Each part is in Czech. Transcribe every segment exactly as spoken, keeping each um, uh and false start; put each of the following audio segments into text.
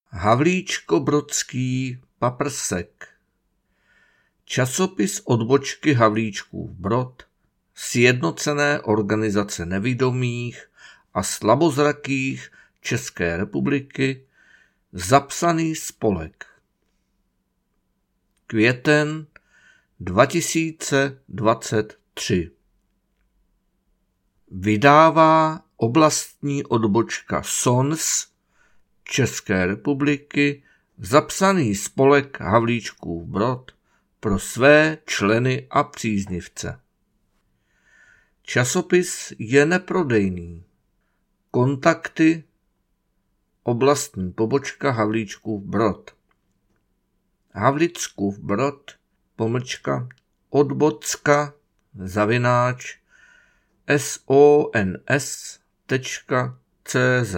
Havlíčko-Brodský paprsek. Časopis odbočky Havlíčkův Brod, Sjednocené organizace nevidomých a slabozrakých České republiky, zapsaný spolek. Květen dva tisíce dvacet tři. Vydává oblastní odbočka S O N S České republiky zapsaný spolek Havlíčkův Brod pro své členy a příznivce. Časopis je neprodejný. Kontakty oblastní pobočka Havlíčkův Brod. Havlíčkův Brod pomlčka odbocka zavináč sons tečka cz.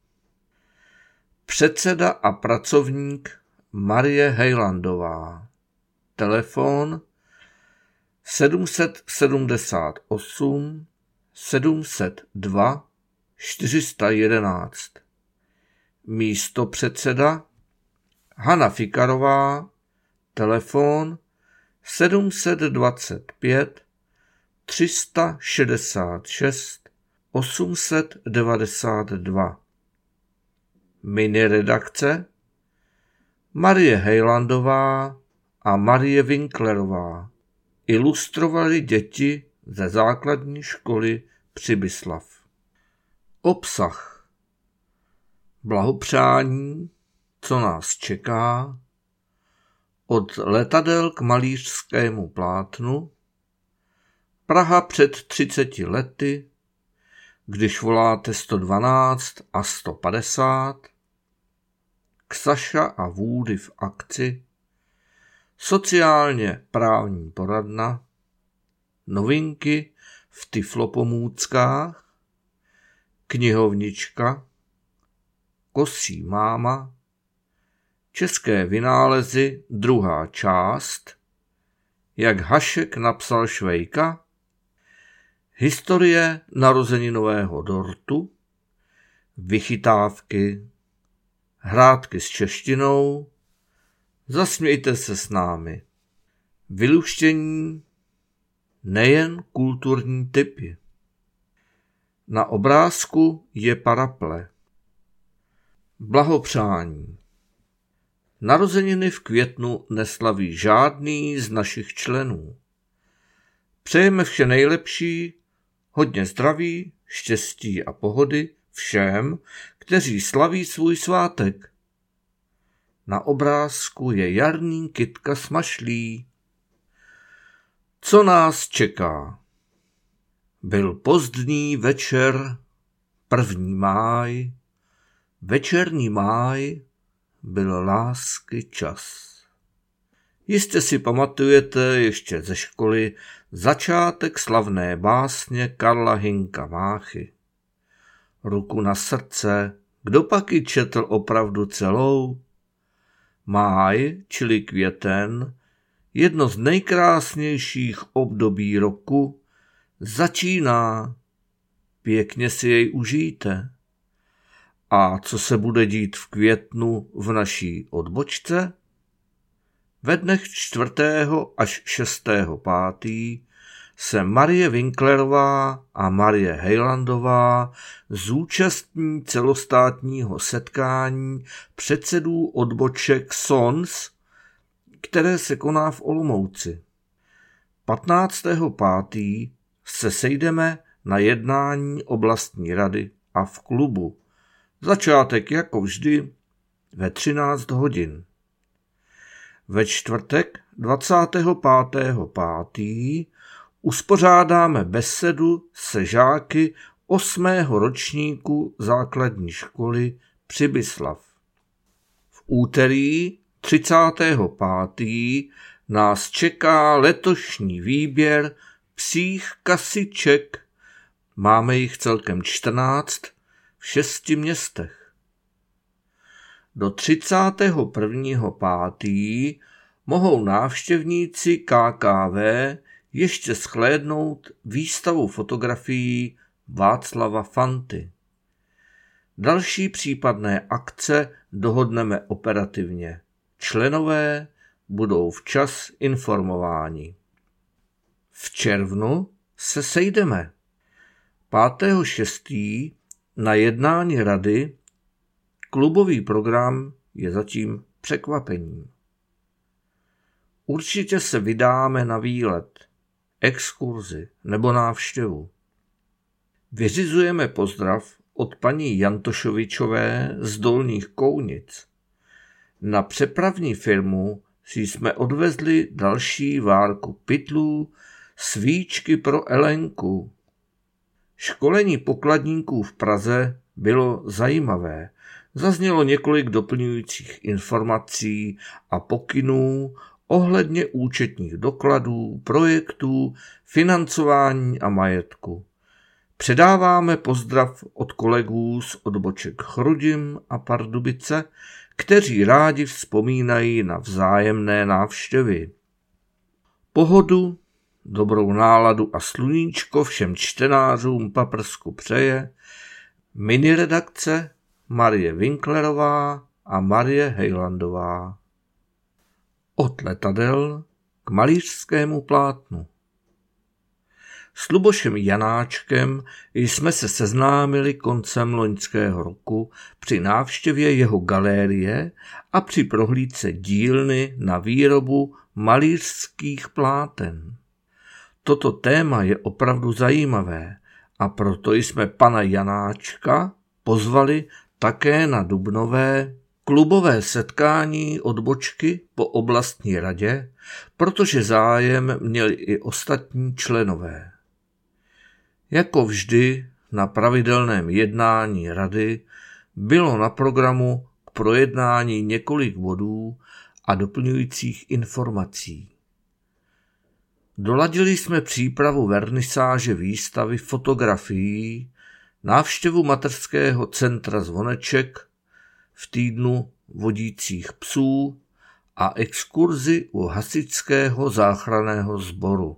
Předseda a pracovník Marie Hejlandová. Telefon sedm set sedmdesát osm sedm set dva čtyři sta jedenáct. Místopředseda Hana Fikarová. Telefon sedm set dvacet pět tři sta šedesát šest osm set devadesát dva. Miniredakce Marie Hejlandová a Marie Winklerová. Ilustrovali děti ze základní školy Přibyslav. Obsah. Blahopřání, co nás čeká, od letadel k malířskému plátnu, Praha před třiceti lety, když voláte sto dvanáct a sto padesát, Ksaša a Vůdy v akci, sociálně právní poradna, novinky v Tyflopomůckách, knihovnička, Kosí máma, České vynálezy druhá část, jak Hašek napsal Švejka, historie narozeninového dortu, vychytávky, hrátky s češtinou, zasmějte se s námi, vyluštění, nejen kulturní typy. Na obrázku je paraple. Blahopřání. Narozeniny v květnu neslaví žádný z našich členů. Přejeme vše nejlepší, hodně zdraví, štěstí a pohody všem, kteří slaví svůj svátek. Na obrázku je jarní kytka smašlí. Co nás čeká? Byl pozdní večer, první máj, večerní máj, byl lásky čas. Jistě si pamatujete ještě ze školy začátek slavné básně Karla Hynka Máchy. Ruku na srdce, kdo pak ji četl opravdu celou? Máj, čili květen, jedno z nejkrásnějších období roku, začíná. Pěkně si jej užijte. A co se bude dít v květnu v naší odbočce? Ve dnech čtvrtého až šestého pátý se Marie Winklerová a Marie Hejlandová zúčastní celostátního setkání předsedů odboček S O N S, které se koná v Olomouci. patnáctého pátého se sejdeme na jednání oblastní rady a v klubu. Začátek jako vždy ve třináct hodin. Ve čtvrtek dvacátého pátého pátého uspořádáme besedu se žáky osmého ročníku základní školy Přibyslav. V úterý třicátého pátého nás čeká letošní výběr psích kasiček. Máme jich celkem čtrnáct v šesti městech. Do třicátého prvního pátého mohou návštěvníci K K V ještě shlédnout výstavu fotografií Václava Fanty. Další případné akce dohodneme operativně. Členové budou včas informováni. V červnu se sejdeme. pátého šestého na jednání rady. Klubový program je zatím překvapením. Určitě se vydáme na výlet, exkurzi nebo návštěvu. Vyřizujeme pozdrav od paní Jantošovičové z Dolních Kounic. Na přepravní firmu si jsme odvezli další várku pytlů, svíčky pro Elenku. Školení pokladníků v Praze bylo zajímavé. Zaznělo několik doplňujících informací a pokynů ohledně účetních dokladů, projektů, financování a majetku. Předáváme pozdrav od kolegů z odboček Chrudim a Pardubice, kteří rádi vzpomínají na vzájemné návštěvy. Pohodu, dobrou náladu a sluníčko všem čtenářům Paprsku přeje miniredakce Marie Winklerová a Marie Hejlandová. Od letadel k malířskému plátnu. S Lubošem Janáčkem jsme se seznámili koncem loňského roku při návštěvě jeho galérie a při prohlídce dílny na výrobu malířských pláten. Toto téma je opravdu zajímavé a proto jsme pana Janáčka pozvali také na dubnové klubové setkání odbočky po oblastní radě, protože zájem měli i ostatní členové. Jako vždy na pravidelném jednání rady bylo na programu k projednání několik bodů a doplňujících informací. Doladili jsme přípravu vernisáže výstavy fotografií, návštěvu mateřského centra Zvoneček v týdnu vodících psů a exkurzi u hasičského záchranného sboru.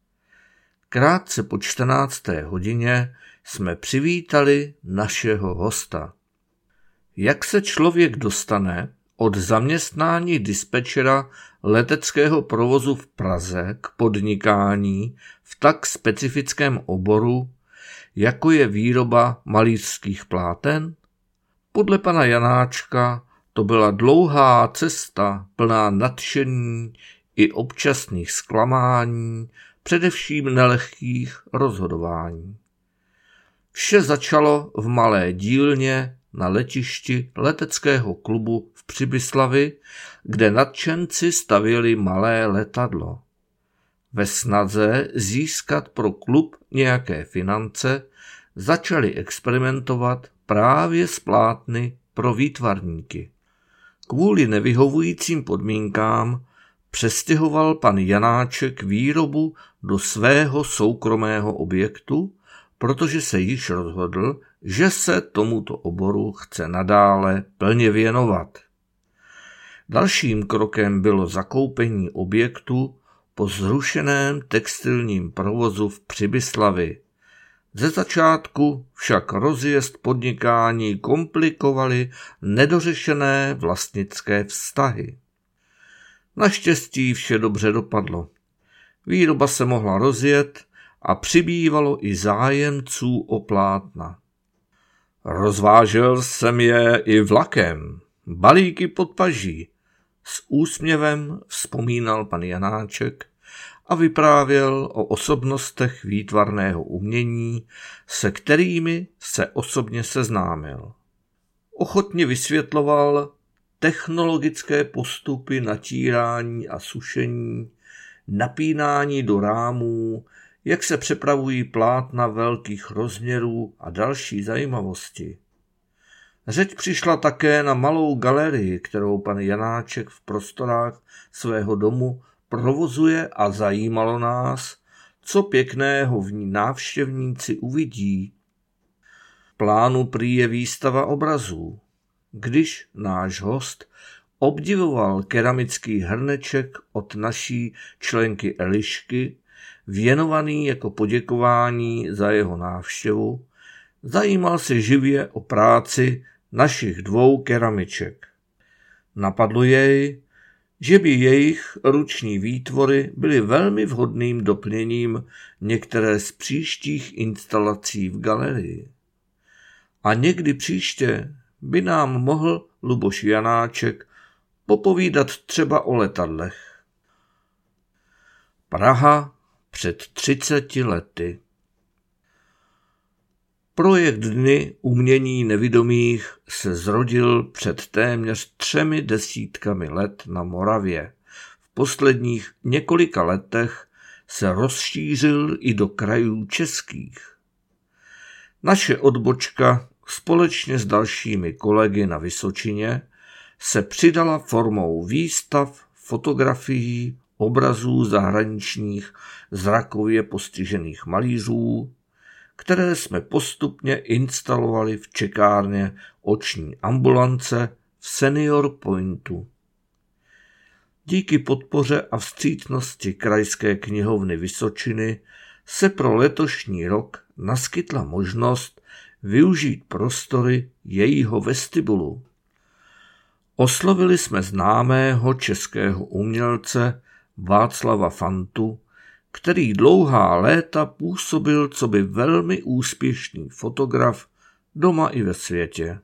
Krátce po čtrnácté hodině jsme přivítali našeho hosta. Jak se člověk dostane od zaměstnání dispečera leteckého provozu v Praze k podnikání v tak specifickém oboru, jako je výroba malířských pláten? Podle pana Janáčka to byla dlouhá cesta plná nadšení i občasných zklamání, především nelehkých rozhodování. Vše začalo v malé dílně na letišti leteckého klubu v Přibyslavi, kde nadšenci stavěli malé letadlo. Ve snaze získat pro klub nějaké finance začali experimentovat právě s plátny pro výtvarníky. Kvůli nevyhovujícím podmínkám přestěhoval pan Janáček výrobu do svého soukromého objektu, protože se již rozhodl, že se tomuto oboru chce nadále plně věnovat. Dalším krokem bylo zakoupení objektu po zrušeném textilním provozu v Přibyslavi. Ze začátku však rozjezd podnikání komplikovaly nedořešené vlastnické vztahy. Naštěstí vše dobře dopadlo. Výroba se mohla rozjet a přibývalo i zájemců o plátna. Rozvážel jsem je i vlakem, balíky pod paží. S úsměvem vzpomínal pan Janáček a vyprávěl o osobnostech výtvarného umění, se kterými se osobně seznámil. Ochotně vysvětloval technologické postupy natírání a sušení, napínání do rámů, jak se přepravují plátna velkých rozměrů a další zajímavosti. Řeč přišla také na malou galerii, kterou pan Janáček v prostorách svého domu provozuje a zajímalo nás, co pěkného v ní návštěvníci uvidí. V plánu prý je výstava obrazů. Když náš host obdivoval keramický hrneček od naší členky Elišky, věnovaný jako poděkování za jeho návštěvu, zajímal se živě o práci našich dvou keramiček. Napadlo jej, že by jejich ruční výtvory byly velmi vhodným doplněním některé z příštích instalací v galerii. A někdy příště by nám mohl Luboš Janáček popovídat třeba o letadlech. Praha před třiceti lety. Projekt Dny umění nevidomých se zrodil před téměř třemi desítkami let na Moravě. V posledních několika letech se rozšířil i do krajů českých. Naše odbočka společně s dalšími kolegy na Vysočině se přidala formou výstav, fotografií, obrazů zahraničních zrakově postižených malířů, které jsme postupně instalovali v čekárně oční ambulance v Senior Pointu. Díky podpoře a vstřícnosti Krajské knihovny Vysočiny se pro letošní rok naskytla možnost využít prostory jejího vestibulu. Oslovili jsme známého českého umělce Václava Fantu, který dlouhá léta působil coby velmi úspěšný fotograf doma i ve světě.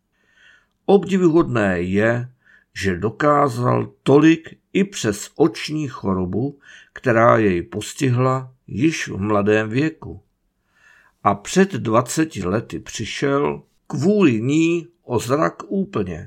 Obdivuhodné je, že dokázal tolik i přes oční chorobu, která jej postihla již v mladém věku. A před dvaceti lety přišel kvůli ní o zrak úplně.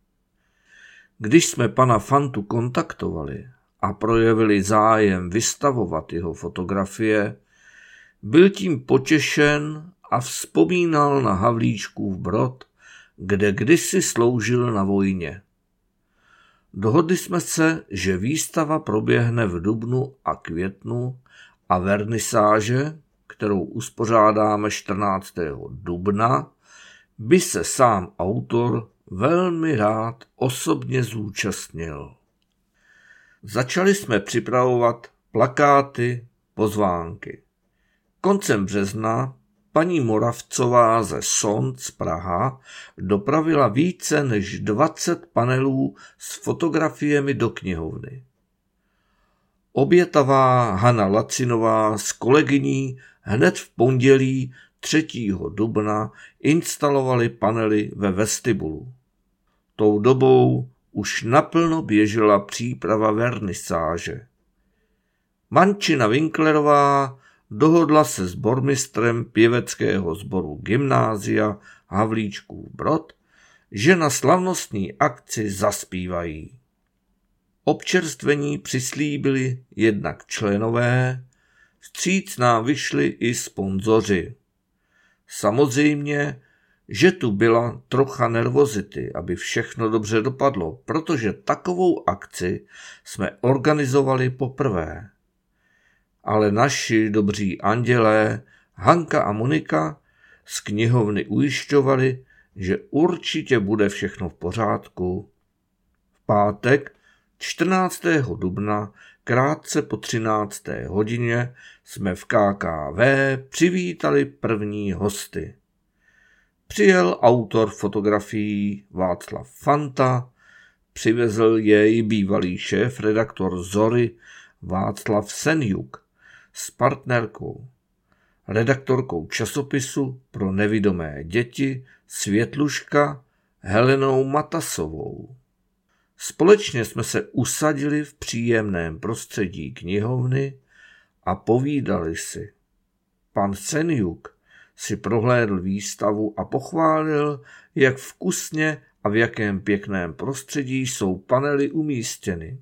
Když jsme pana Fantu kontaktovali a projevili zájem vystavovat jeho fotografie, byl tím potěšen a vzpomínal na Havlíčkův Brod, kde kdysi sloužil na vojně. Dohodli jsme se, že výstava proběhne v dubnu a květnu a vernisáže, kterou uspořádáme čtrnáctého dubna, by se sám autor velmi rád osobně zúčastnil. Začali jsme připravovat plakáty, pozvánky. Koncem března paní Moravcová ze Sonc Praha dopravila více než dvacet panelů s fotografiemi do knihovny. Obětavá Hana Lacinová s kolegyní hned v pondělí třetího dubna instalovali panely ve vestibulu. Tou dobou už naplno běžela příprava vernisáže. Mančina Winklerová dohodla se s bormistrem pěveckého sboru Gymnázia Havlíčkův Brod, že na slavnostní akci zaspívají. Občerstvení přislíbili jednak členové, vstříc nám vyšli i sponzoři. Samozřejmě, že tu byla trocha nervozity, aby všechno dobře dopadlo, protože takovou akci jsme organizovali poprvé. Ale naši dobří andělé Hanka a Monika z knihovny ujišťovali, že určitě bude všechno v pořádku. V pátek čtrnáctého dubna krátce po třinácté hodině jsme v K K V přivítali první hosty. Přijel autor fotografií Václav Fanta, přivezl jej bývalý šéf-redaktor Zory Václav Senjuk s partnerkou, redaktorkou časopisu pro nevidomé děti Světluška Helenou Matasovou. Společně jsme se usadili v příjemném prostředí knihovny a povídali si. Pan Senjuk si prohlédl výstavu a pochválil, jak vkusně a v jakém pěkném prostředí jsou panely umístěny.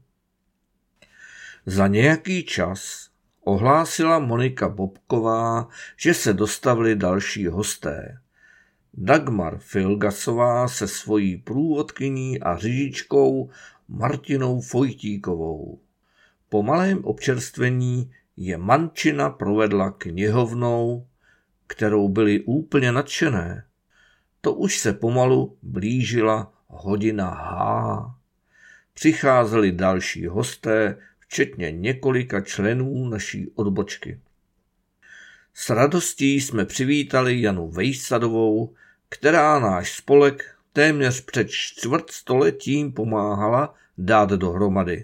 Za nějaký čas ohlásila Monika Bobková, že se dostavili další hosté. Dagmar Filgasová se svojí průvodkyní a řidičkou Martinou Fojtíkovou. Po malém občerstvení je Mančina provedla knihovnou, kterou byli úplně nadšené. To už se pomalu blížila hodina H. Přicházeli další hosté, včetně několika členů naší odbočky. S radostí jsme přivítali Janu Vejsadovou, která náš spolek téměř před čtvrtstoletím pomáhala dát dohromady.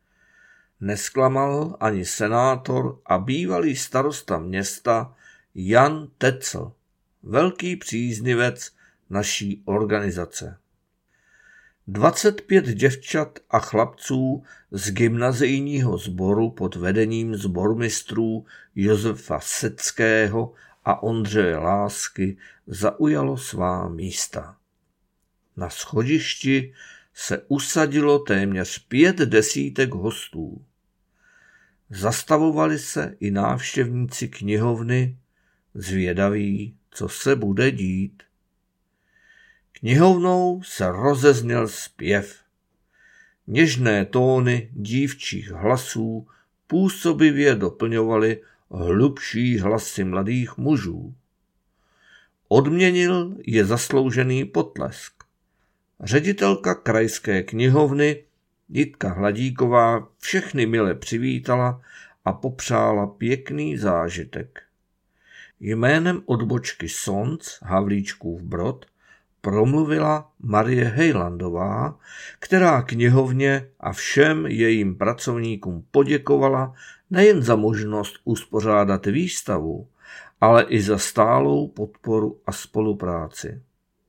Nesklamal ani senátor a bývalý starosta města Jan Tecl, velký příznivec naší organizace. dvacet pět děvčat a chlapců z gymnazijního sboru pod vedením sbormistrů Josefa Seckého a Ondřeje Lásky zaujalo svá místa. Na schodišti se usadilo téměř pět desítek hostů. Zastavovali se i návštěvníci knihovny, zvědaví, co se bude dít. Knihovnou se rozezněl zpěv. Něžné tóny dívčích hlasů působivě doplňovaly hlubší hlasy mladých mužů. Odměnil je zasloužený potlesk. Ředitelka krajské knihovny Jitka Hladíková všechny mile přivítala a popřála pěkný zážitek. Jménem odbočky Sonc Havlíčkův Brod promluvila Marie Hejlandová, která knihovně a všem jejím pracovníkům poděkovala nejen za možnost uspořádat výstavu, ale i za stálou podporu a spolupráci.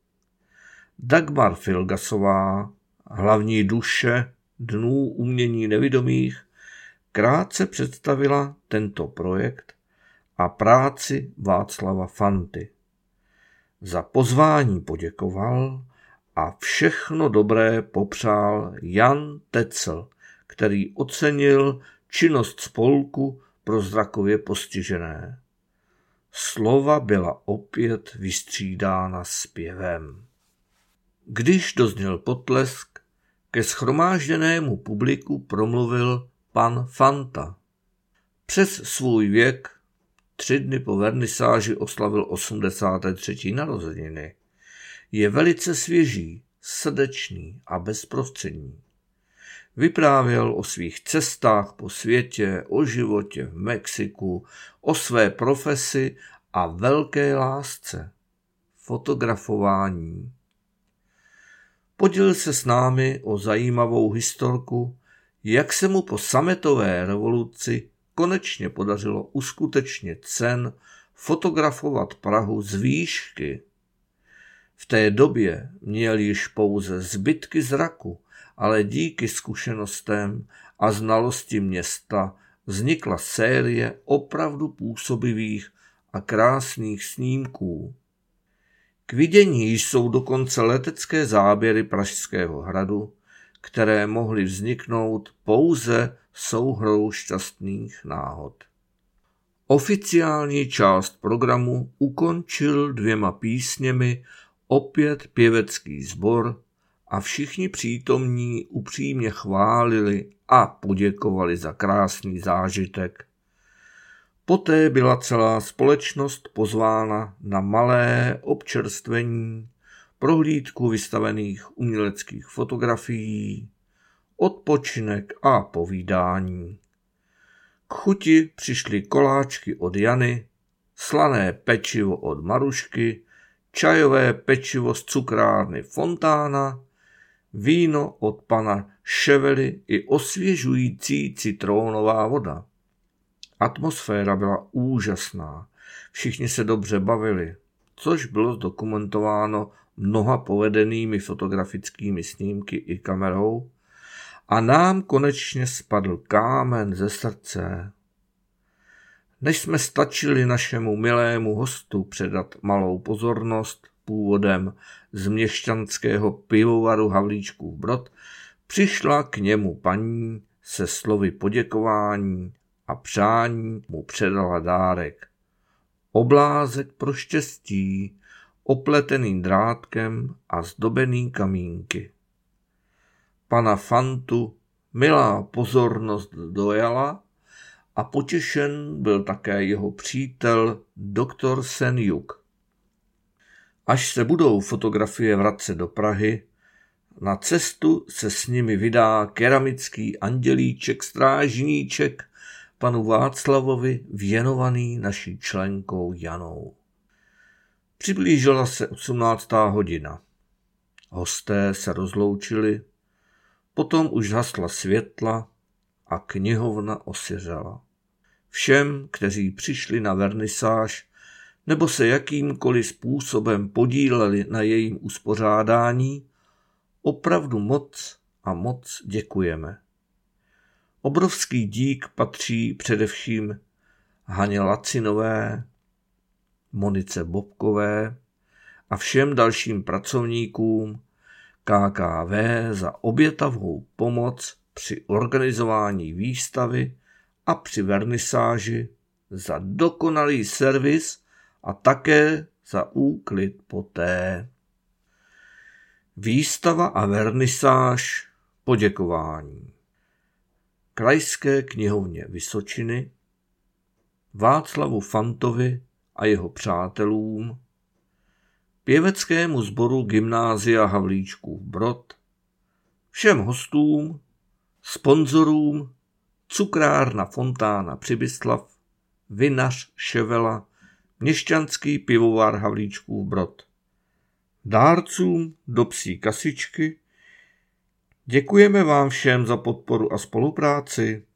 Dagmar Filgasová, hlavní duše Dnů umění nevidomých, krátce představila tento projekt a práci Václava Fanty. Za pozvání poděkoval a všechno dobré popřál Jan Tecl, který ocenil činnost spolku pro zrakově postižené. Slova byla opět vystřídána zpěvem. Když dozněl potlesk, ke shromážděnému publiku promluvil pan Fanta. Přes svůj věk tři dny po vernisáži oslavil osmdesáté třetí narozeniny. Je velice svěží, srdečný a bezprostřední. Vyprávěl o svých cestách po světě, o životě v Mexiku, o své profesi a velké lásce, fotografování. Podělil se s námi o zajímavou historku, jak se mu po sametové revoluci konečně podařilo uskutečnit sen fotografovat Prahu z výšky. V té době měl již pouze zbytky zraku, ale díky zkušenostem a znalosti města vznikla série opravdu působivých a krásných snímků. K vidění jsou dokonce letecké záběry Pražského hradu, které mohly vzniknout pouze souhrou šťastných náhod. Oficiální část programu ukončil dvěma písněmi opět pěvecký sbor a všichni přítomní upřímně chválili a poděkovali za krásný zážitek. Poté byla celá společnost pozvána na malé občerstvení, prohlídku vystavených uměleckých fotografií, odpočinek a povídání. K chuti přišly koláčky od Jany, slané pečivo od Marušky, čajové pečivo z cukrárny Fontána, víno od pana Ševely i osvěžující citrónová voda. Atmosféra byla úžasná, všichni se dobře bavili, což bylo zdokumentováno mnoha povedenými fotografickými snímky i kamerou, a nám konečně spadl kámen ze srdce. Než jsme stačili našemu milému hostu předat malou pozornost původem z měšťanského pivovaru Havlíčkův Brod, přišla k němu paní se slovy poděkování a přání mu předala dárek. Oblázek pro štěstí, opletený drátkem a zdobený kamínky. Pana Fantu milá pozornost dojala a potěšen byl také jeho přítel doktor Senjuk. Až se budou fotografie vracet do Prahy, na cestu se s nimi vydá keramický andělíček strážníček panu Václavovi věnovaný naší členkou Janou. Přiblížila se osmnáctá hodina. Hosté se rozloučili, potom už zhasla světla a knihovna osiřela. Všem, kteří přišli na vernisáž nebo se jakýmkoliv způsobem podíleli na jejím uspořádání, opravdu moc a moc děkujeme. Obrovský dík patří především Haně Lacinové, Monice Bobkové a všem dalším pracovníkům K K V za obětavou pomoc při organizování výstavy a při vernisáži, za dokonalý servis a také za úklid poté. Výstava a vernisáž poděkování. Krajské knihovně Vysočiny, Václavu Fantovi a jeho přátelům, pěveckému sboru Gymnázia Havlíčkův Brod, všem hostům, sponzorům, cukrárna Fontána Přibyslav, vinař Ševela, měšťanský pivovar Havlíčkův Brod, dárcům do psí kasičky. Děkujeme vám všem za podporu a spolupráci.